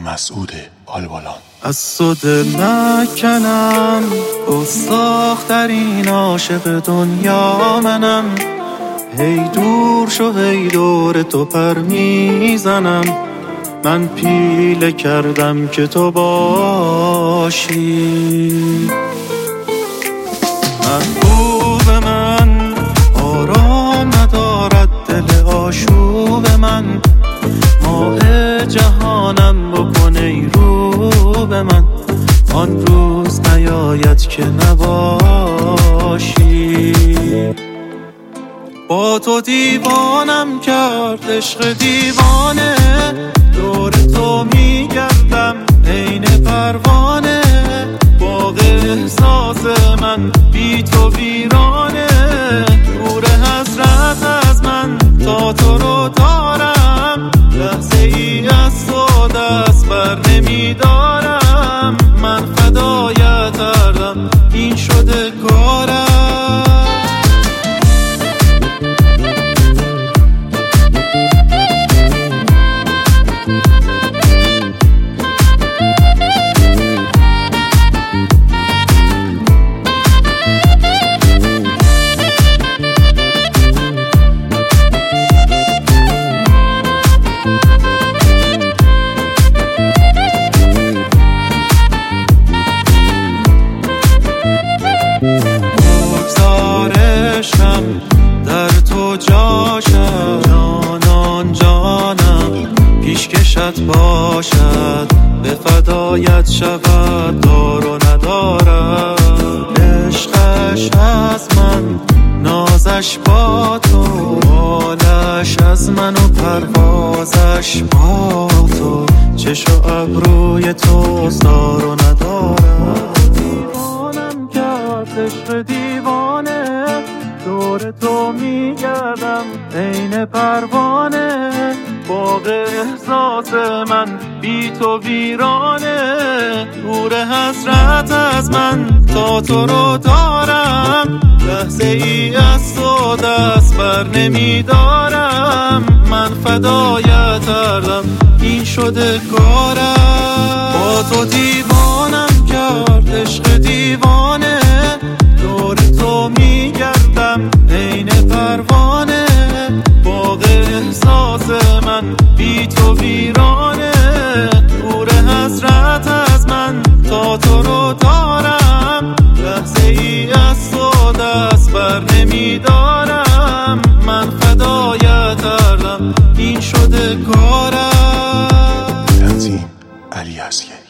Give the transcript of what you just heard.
مسعود آلبالان. از تو دل نکنم، گستاخ‌ترین عاشق دنیا منم. هی دور شو هی دور تو پر میزنم. من پیله کردم که تو باشی. محبوب من آرام ندارد دل آشوب من. ماه جهانم بکن ای رو به من. آن روز نیاید که نباشی. با تو دیوانم کرد عشق دیوانه. دور تو میگردم عین پروانه. باغ احساس من بی تو ویرانه. نور حضرت از من تا تو رو دارم. لحظه ای از تو دست بر نمیدارم. من فدایت کردم این شده کارم. در تو جاشم جانان جانم. پیشکشت باشد به فدایت شود دار و ندارم. عشقش از من نازش با تو. حالش از من و پروازش با تو. چش و ابروی تو دار و ندارم. دیوانم کرد عشق دیوانه. دور تو میگردم عین پروانه. باغ احساس من بی تو ویرانه. نور حضرت از من تا تو رو دارم. لحظه ای از تو دست بر نمیدارم. من فدایت کردم این شده کارم. با تو دیوانم کرد عشق دیوانه. دور تو میگردم عین پروانه. باغ احساس من بی تو ویرانه. نور حضرت از من تا تو رو دارم. لحظه ای از تو دست بر نمیدارم. من فدایت کردم این شده کارم. تنظیم علی اصغری.